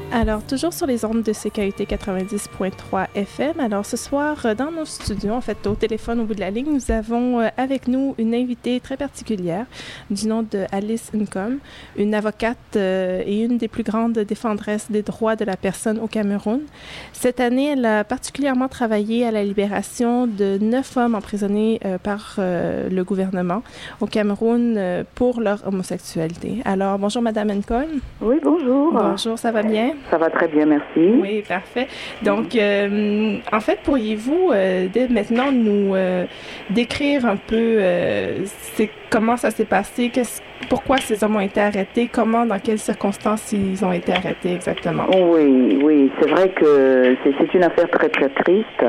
Alors, toujours sur les ondes de CKUT 90.3 FM. Alors, ce soir, dans nos studios, en fait, au téléphone au bout de la ligne, nous avons avec nous une invitée très particulière du nom de Alice Nkom, une avocate et une des plus grandes défendresses des droits de la personne au Cameroun. Cette année, elle a particulièrement travaillé à la libération de 9 hommes emprisonnés par le gouvernement au Cameroun pour leur homosexualité. Alors, bonjour Madame Nkom. Oui, bonjour. Bonjour, ça va bien? Ça va très bien, merci. Oui, parfait. Donc, en fait, pourriez-vous dès maintenant nous décrire un peu comment ça s'est passé, pourquoi ces hommes ont été arrêtés, comment, dans quelles circonstances ils ont été arrêtés exactement? Oui, c'est vrai que c'est une affaire très très triste.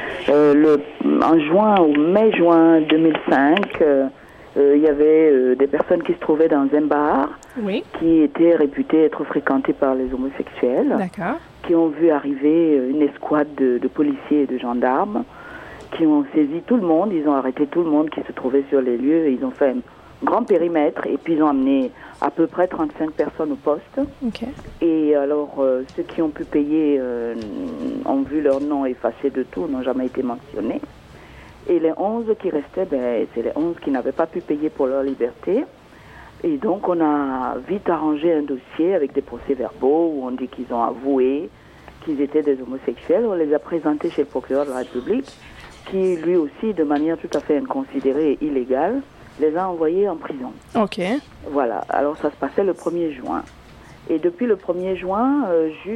En mai-juin 2005, il y avait des personnes qui se trouvaient dans un bar, oui, qui étaient réputées être fréquentées par les homosexuels, d'accord, qui ont vu arriver une escouade de policiers et de gendarmes, qui ont saisi tout le monde, ils ont arrêté tout le monde qui se trouvait sur les lieux, ils ont fait un grand périmètre et puis ils ont amené à peu près 35 personnes au poste. Okay. Et alors, ceux qui ont pu payer ont vu leur nom effacé de tout, n'ont jamais été mentionnés. Et les 11 qui restaient, c'est les 11 qui n'avaient pas pu payer pour leur liberté. Et donc, on a vite arrangé un dossier avec des procès-verbaux où on dit qu'ils ont avoué qu'ils étaient des homosexuels. On les a présentés chez le procureur de la République, qui, lui aussi, de manière tout à fait inconsidérée et illégale, les a envoyés en prison. OK. Voilà. Alors, ça se passait le 1er juin. Et depuis le 1er juin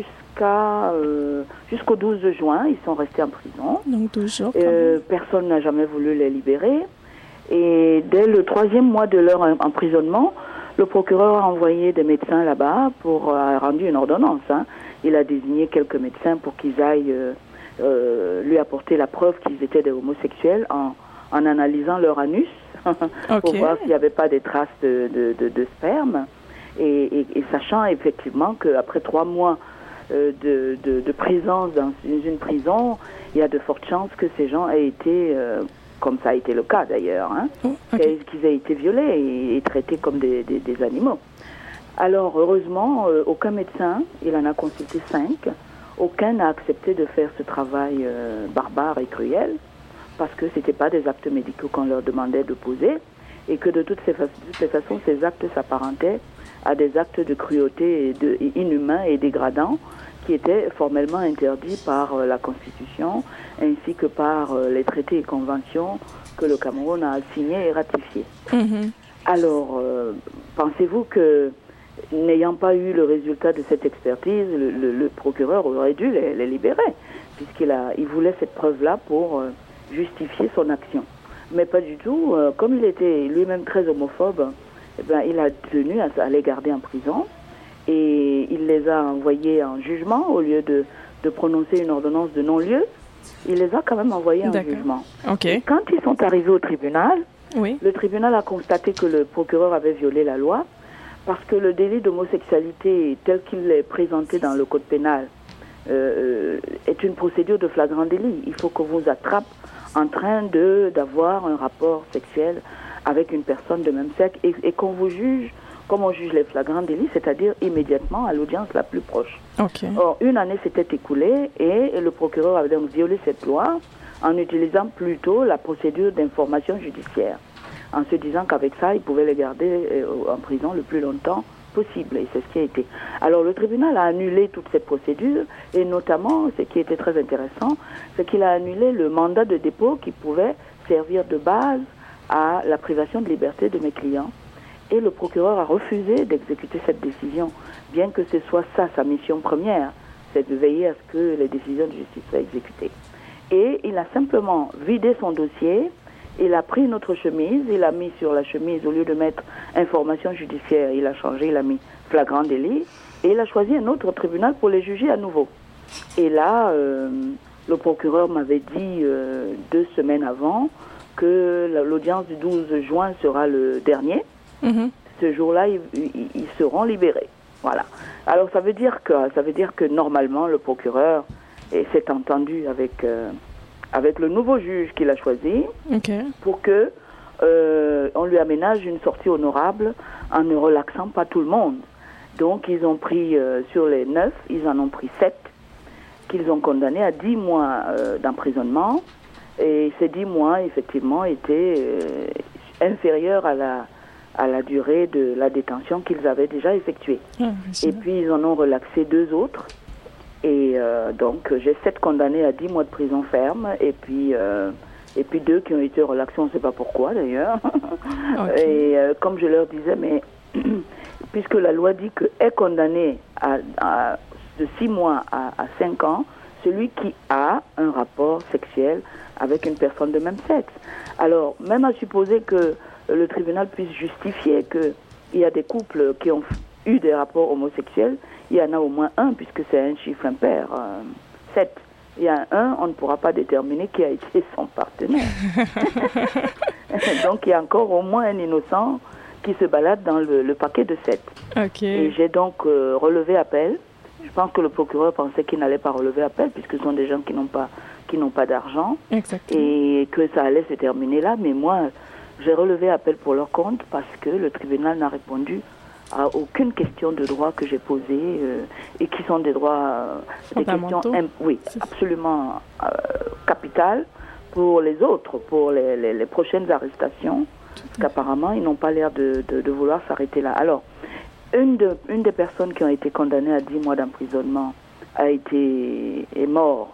jusqu'au 12 juin, ils sont restés en prison. Donc 12 jours. Personne n'a jamais voulu les libérer. Et dès le 3e mois de leur emprisonnement, le procureur a envoyé des médecins là-bas a rendu une ordonnance. Il a désigné quelques médecins pour qu'ils aillent lui apporter la preuve qu'ils étaient des homosexuels en analysant leur anus pour voir s'il n'y avait pas des traces de sperme. Et sachant effectivement qu'après 3 mois de présence dans une prison, il y a de fortes chances que ces gens aient été, comme ça a été le cas d'ailleurs, qu'ils aient été violés et traités comme des animaux. Alors heureusement, aucun médecin, il en a consulté 5, aucun n'a accepté de faire ce travail barbare et cruel, parce que ce n'étaient pas des actes médicaux qu'on leur demandait de poser, et que de toutes ces façons, ces actes s'apparentaient à des actes de cruauté inhumains et dégradants qui étaient formellement interdits par la Constitution ainsi que par les traités et conventions que le Cameroun a signés et ratifiés. Mm-hmm. Alors, pensez-vous que, n'ayant pas eu le résultat de cette expertise, le procureur aurait dû les libérer, puisqu'il voulait cette preuve-là pour justifier son action. Mais pas du tout. Comme il était lui-même très homophobe, il a tenu à les garder en prison et il les a envoyés en jugement au lieu de prononcer une ordonnance de non-lieu. Il les a quand même envoyés en jugement. Okay. Et quand ils sont arrivés au tribunal, le tribunal a constaté que le procureur avait violé la loi parce que le délit d'homosexualité tel qu'il est présenté dans le code pénal est une procédure de flagrant délit. Il faut qu'on vous attrape en train d'avoir un rapport sexuel avec une personne de même sexe et qu'on vous juge comme on juge les flagrants délits, c'est-à-dire immédiatement à l'audience la plus proche. Okay. Or, une année s'était écoulée et le procureur avait donc violé cette loi en utilisant plutôt la procédure d'information judiciaire, en se disant qu'avec ça, il pouvait les garder en prison le plus longtemps possible, et c'est ce qui a été. Alors le tribunal a annulé toute cette procédure, et notamment, ce qui était très intéressant, c'est qu'il a annulé le mandat de dépôt qui pouvait servir de base à la privation de liberté de mes clients. Et le procureur a refusé d'exécuter cette décision, bien que ce soit ça sa mission première, c'est de veiller à ce que les décisions de justice soient exécutées. Et il a simplement vidé son dossier, il a pris notre chemise, il a mis sur la chemise, au lieu de mettre information judiciaire, il a changé, il a mis flagrant délit, et il a choisi un autre tribunal pour les juger à nouveau. Et là, le procureur m'avait dit 2 semaines avant que l'audience du 12 juin sera le dernier. Mm-hmm. Ce jour-là, ils seront libérés. Voilà. Alors ça veut dire que normalement le procureur s'est entendu avec le nouveau juge qu'il a choisi, pour que on lui aménage une sortie honorable en ne relaxant pas tout le monde. Donc, ils ont pris, sur les 9, ils en ont pris 7, qu'ils ont condamnés à 10 mois d'emprisonnement. Et ces 10 mois, effectivement, étaient inférieurs à la durée de la détention qu'ils avaient déjà effectuée. Et puis, ils en ont relaxé 2 autres. Et donc, j'ai 7 condamnés à 10 mois de prison ferme. Et puis 2 qui ont été relaxés, on ne sait pas pourquoi d'ailleurs. Et comme je leur disais, mais puisque la loi dit que est condamné de 6 mois à 5 ans celui qui a un rapport sexuel avec une personne de même sexe. Alors, même à supposer que le tribunal puisse justifier qu'il y a des couples qui ont eu des rapports homosexuels, il y en a au moins un, puisque c'est un chiffre impair, 7. Il y a un, on ne pourra pas déterminer qui a été son partenaire. Donc, il y a encore au moins un innocent qui se balade dans le paquet de 7. Et j'ai donc relevé appel. Je pense que le procureur pensait qu'il n'allait pas relever appel, puisque ce sont des gens qui n'ont pas d'argent. Exactement. Et que ça allait se terminer là. Mais moi, j'ai relevé appel pour leur compte parce que le tribunal n'a répondu à aucune question de droit que j'ai posée et qui sont des droits, des questions absolument capitales pour les autres, pour les prochaines arrestations, parce qu'apparemment ils n'ont pas l'air de vouloir s'arrêter là. Alors, une des personnes qui ont été condamnées à 10 mois d'emprisonnement est morte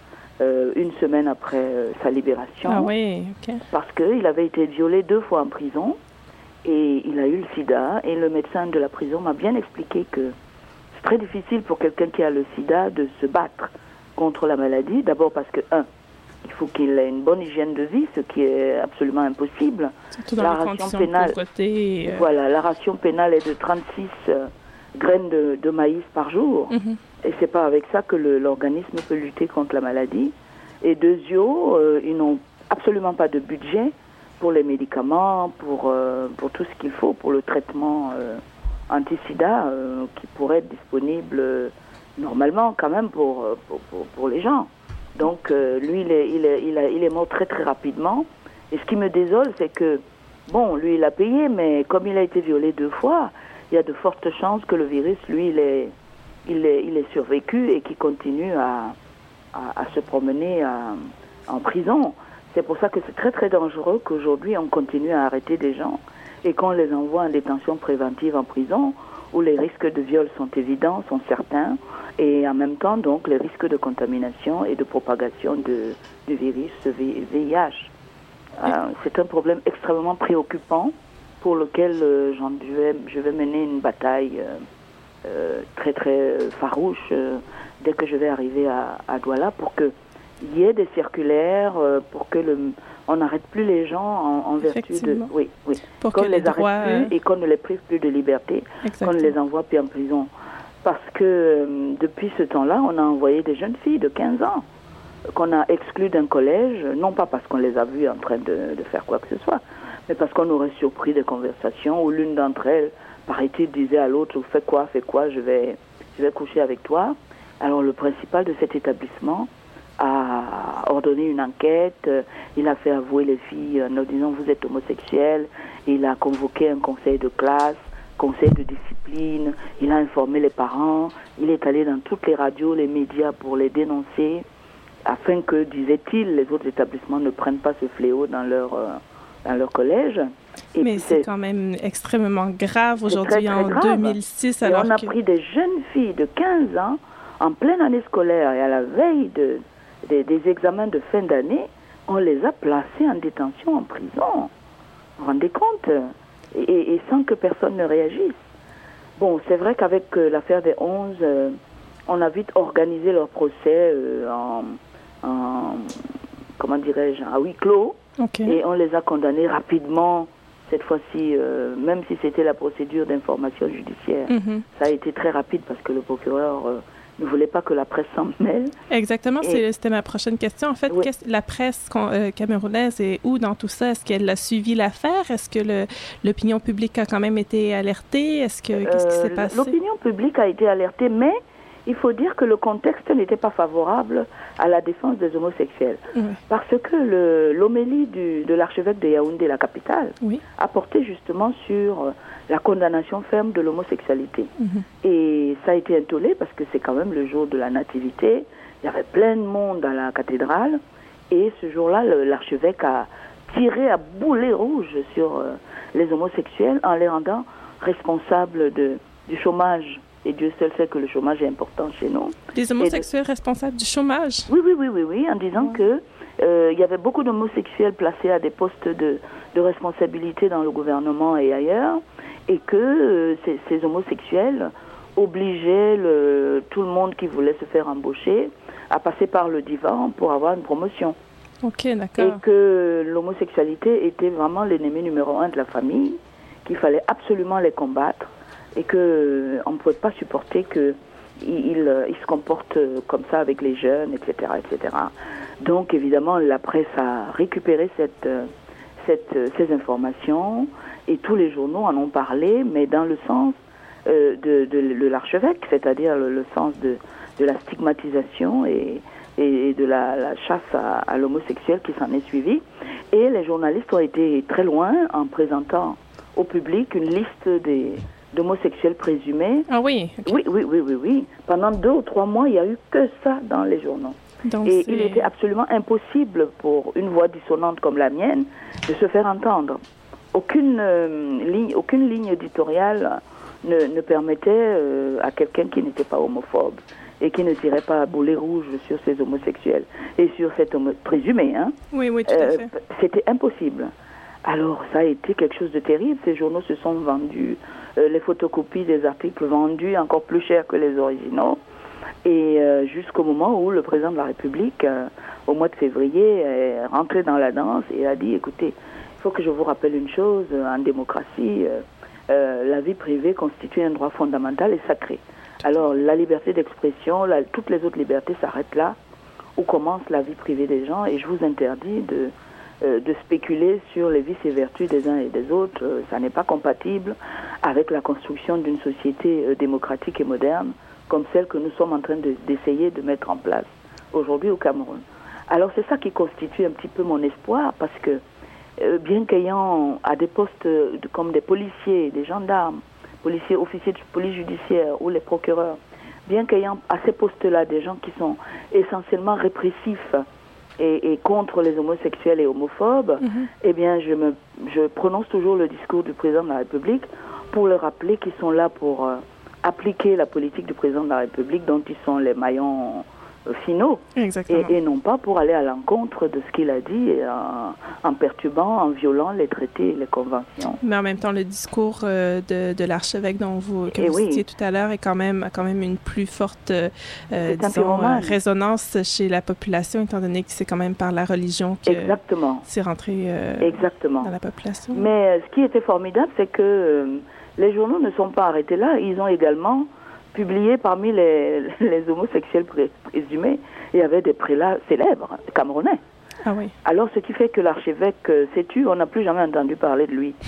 une semaine après sa libération. Ah oui, ok. Parce qu'il avait été violé 2 fois en prison. Et il a eu le sida, et le médecin de la prison m'a bien expliqué que c'est très difficile pour quelqu'un qui a le sida de se battre contre la maladie. D'abord parce que, il faut qu'il ait une bonne hygiène de vie, ce qui est absolument impossible. Surtout dans les conditions de pauvreté. Voilà, la ration pénale est de 36 graines de maïs par jour. Et c'est pas avec ça que l'organisme peut lutter contre la maladie. Et deuxièmement, ils n'ont absolument pas de budget pour les médicaments, pour tout ce qu'il faut, pour le traitement anti-sida qui pourrait être disponible normalement quand même pour les gens. Donc lui, il est mort très très rapidement. Et ce qui me désole, c'est que, bon, lui il a payé, mais comme il a été violé 2 fois, il y a de fortes chances que le virus, lui, il est survécu et qu'il continue à se promener en prison. C'est pour ça que c'est très très dangereux qu'aujourd'hui on continue à arrêter des gens et qu'on les envoie en détention préventive en prison où les risques de viol sont évidents, sont certains, et en même temps donc les risques de contamination et de propagation du virus VIH. C'est un problème extrêmement préoccupant pour lequel je vais mener une bataille très très farouche dès que je vais arriver à Douala pour que il y ait des circulaires pour que on n'arrête plus les gens en vertu de... Oui. Pour qu'on que les arrête plus et qu'on ne les prive plus de liberté, qu'on ne les envoie plus en prison. Parce que depuis ce temps-là, on a envoyé des jeunes filles de 15 ans qu'on a exclues d'un collège, non pas parce qu'on les a vues en train de faire quoi que ce soit, mais parce qu'on aurait surpris des conversations où l'une d'entre elles, paraît-il, disait à l'autre, fais quoi, je vais coucher avec toi. Alors le principal de cet établissement a ordonné une enquête, il a fait avouer les filles en leur disant vous êtes homosexuels, il a convoqué un conseil de classe, conseil de discipline, il a informé les parents, il est allé dans toutes les radios, les médias pour les dénoncer, afin que, disait-il, les autres établissements ne prennent pas ce fléau dans leur collège. Et mais c'est quand même extrêmement grave aujourd'hui, en 2006. Alors on a pris des jeunes filles de 15 ans en pleine année scolaire et à la veille des examens de fin d'année, on les a placés en détention en prison. Vous vous rendez compte? Et sans que personne ne réagisse. Bon, c'est vrai qu'avec l'affaire des 11, on a vite organisé leur procès comment dirais-je, à huis clos. Et on les a condamnés rapidement, cette fois-ci, même si c'était la procédure d'information judiciaire. Ça a été très rapide parce que le procureur ne voulait pas que la presse s'en mêle. Exactement, c'était ma prochaine question. En fait, la presse camerounaise est où dans tout ça? Est-ce qu'elle a suivi l'affaire? Est-ce que l'opinion publique a quand même été alertée? Qu'est-ce qui s'est passé? L'opinion publique a été alertée, mais il faut dire que le contexte n'était pas favorable à la défense des homosexuels. Parce que l'homélie de l'archevêque de Yaoundé, la capitale, a porté justement sur la condamnation ferme de l'homosexualité. Et ça a été intolé parce que c'est quand même le jour de la nativité. Il y avait plein de monde à la cathédrale. Et ce jour-là, l'archevêque a tiré à boulet rouge sur les homosexuels en les rendant responsables du chômage. Et Dieu seul sait que le chômage est important chez nous. Les homosexuels responsables du chômage? Oui, en disant que il y avait beaucoup d'homosexuels placés à des postes de responsabilité dans le gouvernement et ailleurs, et que ces homosexuels obligeaient tout le monde qui voulait se faire embaucher à passer par le divan pour avoir une promotion. Ok, d'accord. Et que l'homosexualité était vraiment l'ennemi numéro 1 de la famille, qu'il fallait absolument les combattre, et qu'on ne pouvait pas supporter qu'ils se comportent comme ça avec les jeunes, etc., etc. Donc, évidemment, la presse a récupéré ces informations, et tous les journaux en ont parlé, mais dans le sens de l'archevêque, c'est-à-dire le sens de la stigmatisation et de la chasse à l'homosexuel qui s'en est suivie. Et les journalistes ont été très loin en présentant au public une liste d'homosexuels présumés. Ah oui? Okay. Oui. Pendant 2 ou 3 mois, il n'y a eu que ça dans les journaux. Donc et il était absolument impossible pour une voix dissonante comme la mienne de se faire entendre. Aucune ligne éditoriale ne permettait à quelqu'un qui n'était pas homophobe et qui ne tirait pas à boulet rouge sur ces homosexuels et sur cet homme présumé. Hein. Oui, tout à fait. C'était impossible. Alors, ça a été quelque chose de terrible. Ces journaux se sont vendus, les photocopies des articles vendus encore plus cher que les originaux. Et jusqu'au moment où le président de la République, au mois de février, est rentré dans la danse et a dit, écoutez, il faut que je vous rappelle une chose, en démocratie, la vie privée constitue un droit fondamental et sacré. Alors, la liberté d'expression, toutes les autres libertés s'arrêtent là, où commence la vie privée des gens, et je vous interdis de spéculer sur les vices et vertus des uns et des autres. Ça n'est pas compatible avec la construction d'une société démocratique et moderne, comme celle que nous sommes en train d'essayer de mettre en place aujourd'hui au Cameroun. Alors, c'est ça qui constitue un petit peu mon espoir, parce que bien qu'ayant à des postes comme des policiers, des gendarmes, policiers, officiers de police judiciaire ou les procureurs, bien qu'ayant à ces postes-là des gens qui sont essentiellement répressifs et contre les homosexuels et homophobes, eh bien je prononce toujours le discours du président de la République pour leur rappeler qu'ils sont là pour appliquer la politique du président de la République dont ils sont les maillons finaux, et non pas pour aller à l'encontre de ce qu'il a dit en perturbant, en violant les traités et les conventions. Mais en même temps, le discours de l'archevêque dont vous citiez tout à l'heure a quand même une plus forte résonance chez la population, étant donné que c'est quand même par la religion que c'est rentré dans la population. Mais ce qui était formidable, c'est que les journaux ne sont pas arrêtés là. Ils ont également publié parmi les homosexuels présumés, il y avait des prélats célèbres, camerounais. Ah oui. Alors, ce qui fait que l'archevêque s'est tu, on n'a plus jamais entendu parler de lui.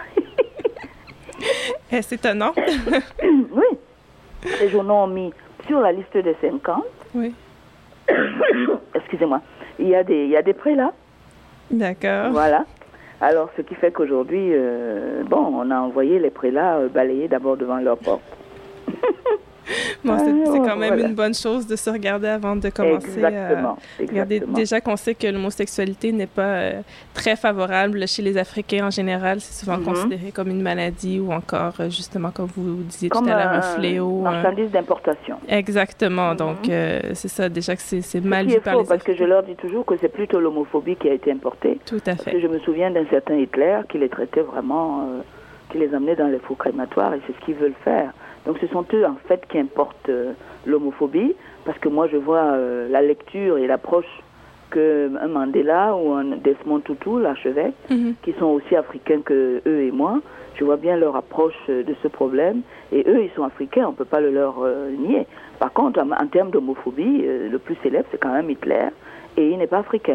C'est étonnant. Oui. Les journaux ont mis sur la liste des 50. Oui. Excusez-moi. Il y a des prélats. D'accord. Voilà. Alors, ce qui fait qu'aujourd'hui, on a envoyé les prélats balayer d'abord devant leur porte. Bon, c'est quand même une bonne chose de se regarder avant de commencer à regarder. Déjà qu'on sait que l'homosexualité n'est pas très favorable chez les Africains en général. C'est souvent considéré comme une maladie ou encore, justement, comme vous disiez tout à l'heure, un fléau. Marchandise d'importation. Exactement. Donc, c'est ça, déjà que c'est mal vu par les Africains. Parce que je leur dis toujours que c'est plutôt l'homophobie qui a été importée. Tout à fait. Parce que je me souviens d'un certain Hitler qui les traitait vraiment, qui les amenait dans les fours crématoires, et c'est ce qu'ils veulent faire. Donc ce sont eux en fait qui importent l'homophobie, parce que moi je vois la lecture et l'approche qu'un Mandela ou un Desmond Tutu, l'archevêque, qui sont aussi africains que eux et moi, je vois bien leur approche de ce problème, et eux ils sont africains, on ne peut pas le leur nier. Par contre, en termes d'homophobie, le plus célèbre c'est quand même Hitler, et il n'est pas africain.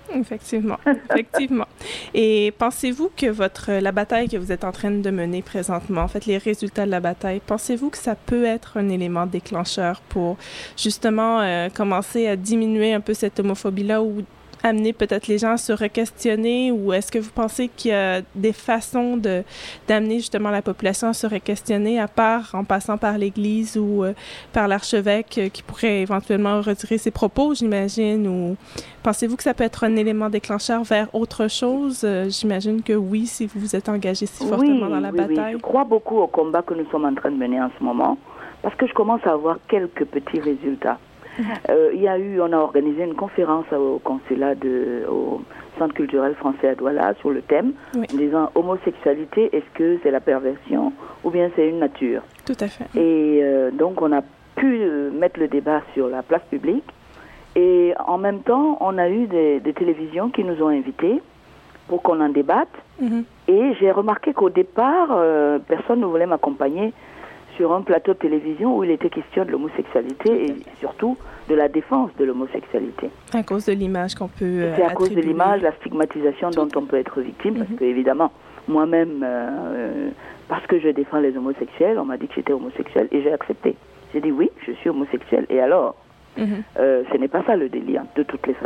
Effectivement, effectivement. Et pensez-vous que la bataille que vous êtes en train de mener présentement, en fait, les résultats de la bataille, pensez-vous que ça peut être un élément déclencheur pour justement commencer à diminuer un peu cette homophobie-là ou amener peut-être les gens à se re-questionner, ou est-ce que vous pensez qu'il y a des façons d'amener justement la population à se re-questionner, à part en passant par l'Église ou par l'archevêque qui pourrait éventuellement retirer ses propos, j'imagine, ou pensez-vous que ça peut être un élément déclencheur vers autre chose? J'imagine que oui, si vous vous êtes engagé si fortement dans la bataille. Oui, je crois beaucoup au combat que nous sommes en train de mener en ce moment, parce que je commence à avoir quelques petits résultats. On a organisé une conférence au consulat au Centre culturel français à Douala sur le thème, en disant homosexualité, est-ce que c'est la perversion ou bien c'est une nature? Tout à fait. Et donc on a pu mettre le débat sur la place publique, et en même temps on a eu des télévisions qui nous ont invités pour qu'on en débatte. Et j'ai remarqué qu'au départ personne ne voulait m'accompagner sur un plateau de télévision où il était question de l'homosexualité et surtout de la défense de l'homosexualité. À cause de l'image qu'on peut C'est à cause de l'image, la stigmatisation dont on peut être victime, parce que évidemment, moi-même, parce que je défends les homosexuels, on m'a dit que j'étais homosexuel et j'ai accepté. J'ai dit oui, je suis homosexuel. Et alors, ce n'est pas ça le délire, de toutes les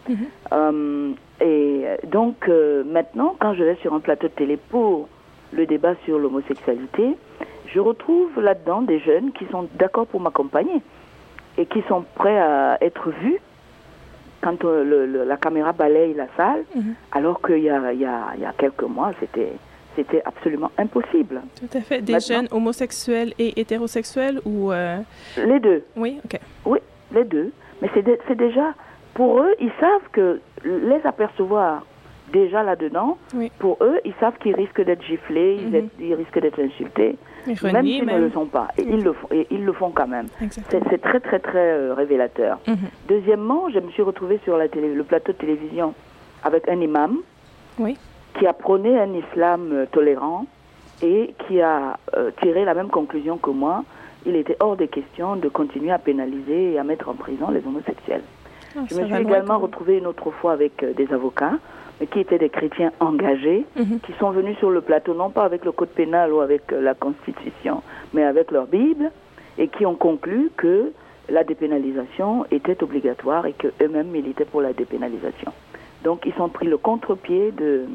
façons. Et donc, maintenant, quand je vais sur un plateau de télé pour le débat sur l'homosexualité, je retrouve là-dedans des jeunes qui sont d'accord pour m'accompagner et qui sont prêts à être vus quand la caméra balaye la salle, alors qu'il y a quelques mois, c'était absolument impossible. Tout à fait. Des jeunes homosexuels et hétérosexuels ou... Les deux. Oui, OK. Oui, les deux. Mais c'est déjà... Pour eux, ils savent que les apercevoir déjà là-dedans, pour eux, ils savent qu'ils risquent d'être giflés, ils risquent d'être insultés, même s'ils ne le sont pas. Et ils le font quand même. C'est très, très, très révélateur. Deuxièmement, je me suis retrouvée sur le plateau de télévision avec un imam qui a prôné un islam tolérant et qui a tiré la même conclusion que moi. Il était hors de question de continuer à pénaliser et à mettre en prison les homosexuels. Je me suis également retrouvée une autre fois avec des avocats, mais qui étaient des chrétiens engagés, qui sont venus sur le plateau, non pas avec le code pénal ou avec la Constitution, mais avec leur Bible, et qui ont conclu que la dépénalisation était obligatoire et qu'eux-mêmes militaient pour la dépénalisation. Donc, ils ont pris le contre-pied de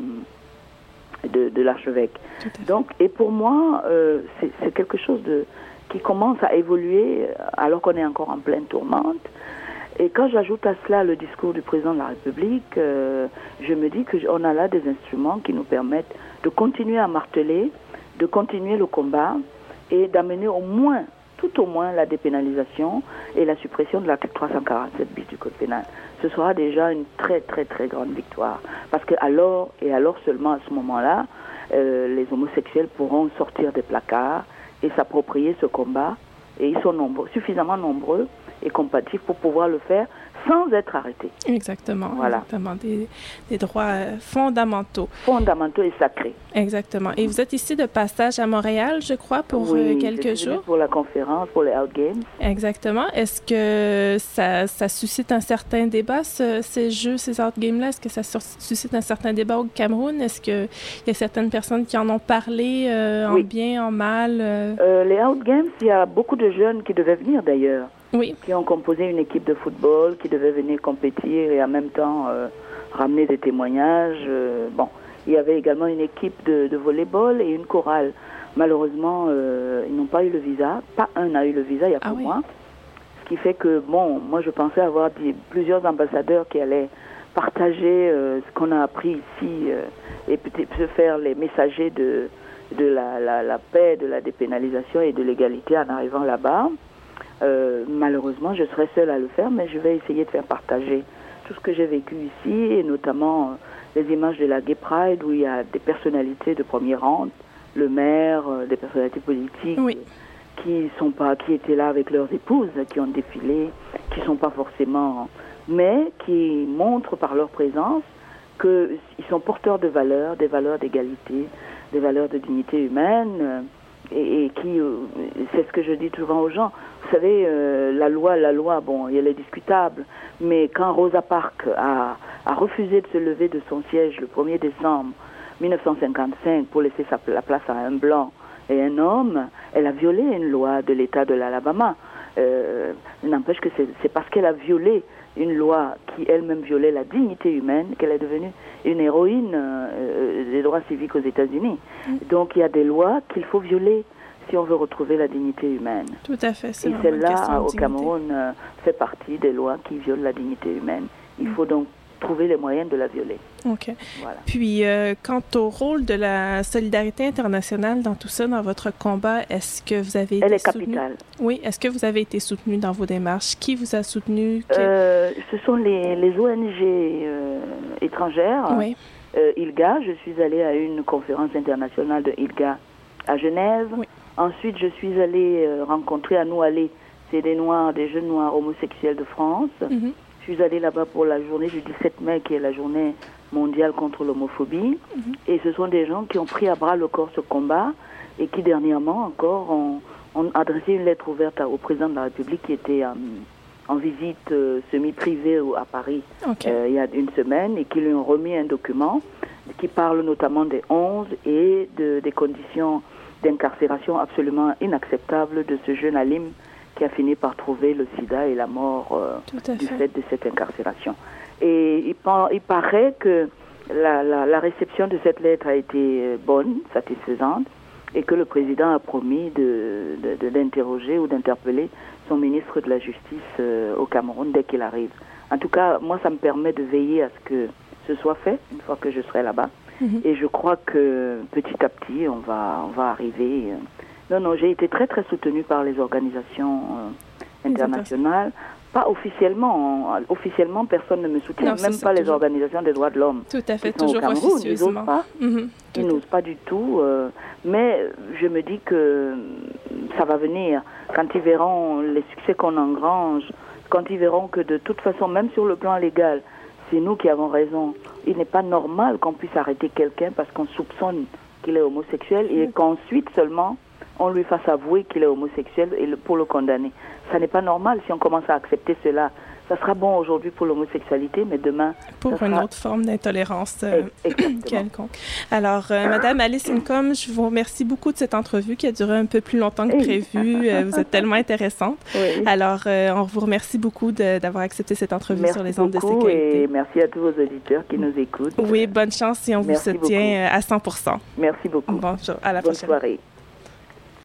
l'archevêque. Donc, et pour moi, c'est quelque chose qui commence à évoluer alors qu'on est encore en pleine tourmente. Et quand j'ajoute à cela le discours du président de la République, je me dis qu'on a là des instruments qui nous permettent de continuer à marteler, de continuer le combat et d'amener tout au moins la dépénalisation et la suppression de l'article 347 bis du Code pénal. Ce sera déjà une très très très grande victoire. Parce que alors seulement à ce moment-là, les homosexuels pourront sortir des placards et s'approprier ce combat. Et ils sont suffisamment nombreux et compatibles pour pouvoir le faire sans être arrêtés. Exactement. Voilà. Exactement. Des droits fondamentaux. Fondamentaux et sacrés. Exactement. Et vous êtes ici de passage à Montréal, je crois, pour quelques jours. Pour la conférence, pour les Outgames. Exactement. Est-ce que ça suscite un certain débat, ces jeux, ces Outgames-là? Est-ce que ça suscite un certain débat au Cameroun? Est-ce qu'il y a certaines personnes qui en ont parlé en bien, en mal? Les Outgames, il y a beaucoup de jeunes qui devaient venir d'ailleurs. Qui ont composé une équipe de football, qui devait venir compétir et en même temps ramener des témoignages. Il y avait également une équipe de volley-ball et une chorale. Malheureusement, ils n'ont pas eu le visa. Pas un n'a eu le visa, il y a plus moins. Ce qui fait que, moi je pensais avoir plusieurs ambassadeurs qui allaient partager ce qu'on a appris ici et peut-être se faire les messagers de la paix, de la dépénalisation et de l'égalité en arrivant là-bas. Malheureusement, je serai seule à le faire, mais je vais essayer de faire partager tout ce que j'ai vécu ici, et notamment les images de la Gay Pride, où il y a des personnalités de premier rang, le maire, des personnalités politiques qui étaient là avec leurs épouses, qui ont défilé, qui ne sont pas forcément... mais qui montrent par leur présence qu'ils sont porteurs de valeurs, des valeurs d'égalité, des valeurs de dignité humaine... Et qui, c'est ce que je dis souvent aux gens, savez, la loi, bon, elle est discutable, mais quand Rosa Parks a refusé de se lever de son siège le 1er décembre 1955 pour laisser la place à un blanc et un homme, elle a violé une loi de l'État de l'Alabama. N'empêche que c'est parce qu'elle a violé une loi qui elle-même violait la dignité humaine qu'elle est devenue une héroïne des droits civiques aux États-Unis. Donc il y a des lois qu'il faut violer si on veut retrouver la dignité humaine. Tout à fait. Et celle-là, au Cameroun, fait partie des lois qui violent la dignité humaine. Il faut donc trouver les moyens de la violer. OK. Voilà. Puis, quant au rôle de la solidarité internationale dans tout ça, dans votre combat, est-ce que vous avez été Elle est soutenu? capitale. Oui. Est-ce que vous avez été soutenu dans vos démarches? Qui vous a soutenu? Ce sont les ONG étrangères. Oui. ILGA, je suis allée à une conférence internationale de ILGA à Genève. Oui. Ensuite, je suis allée rencontrer à Noualé, c'est des jeunes noirs homosexuels de France. Mm-hmm. Je suis allée là-bas pour la journée du 17 mai, qui est la journée mondiale contre l'homophobie. Mm-hmm. Et ce sont des gens qui ont pris à bras le corps ce combat et qui, dernièrement encore, ont adressé une lettre ouverte au président de la République qui était en visite semi-privée à Paris il y a une semaine et qui lui ont remis un document qui parle notamment des 11 et des conditions d'incarcération absolument inacceptables de ce jeune Halim qui a fini par trouver le sida et la mort du fait de cette incarcération. Et il paraît que la réception de cette lettre a été bonne, satisfaisante, et que le président a promis d'interroger ou d'interpeller son ministre de la Justice au Cameroun dès qu'il arrive. En tout cas, moi, ça me permet de veiller à ce que ce soit fait une fois que je serai là-bas. Mm-hmm. Et je crois que petit à petit, on va arriver. Non, j'ai été très très soutenue par les organisations internationales. Pas officiellement. Officiellement, personne ne me soutient, même pas les organisations des droits de l'homme. Tout à fait, toujours officieusement. Ils n'osent pas du tout. Mais je me dis que ça va venir. Quand ils verront les succès qu'on engrange, quand ils verront que de toute façon, même sur le plan légal, c'est nous qui avons raison. Il n'est pas normal qu'on puisse arrêter quelqu'un parce qu'on soupçonne qu'il est homosexuel et qu'ensuite seulement on lui fasse avouer qu'il est homosexuel pour le condamner. Ça n'est pas normal si on commence à accepter cela. Ça sera bon aujourd'hui pour l'homosexualité, mais demain... Pour une autre forme d'intolérance quelconque. Alors, Madame Alice Incom, je vous remercie beaucoup de cette entrevue qui a duré un peu plus longtemps que prévu. Vous êtes tellement intéressante. Oui. Alors, on vous remercie beaucoup d'avoir accepté cette entrevue sur les ondes de sécurité. Et merci à tous vos auditeurs qui nous écoutent. Oui, bonne chance et on vous soutient à 100%. Merci beaucoup. Bonjour, à la prochaine. Bonne soirée.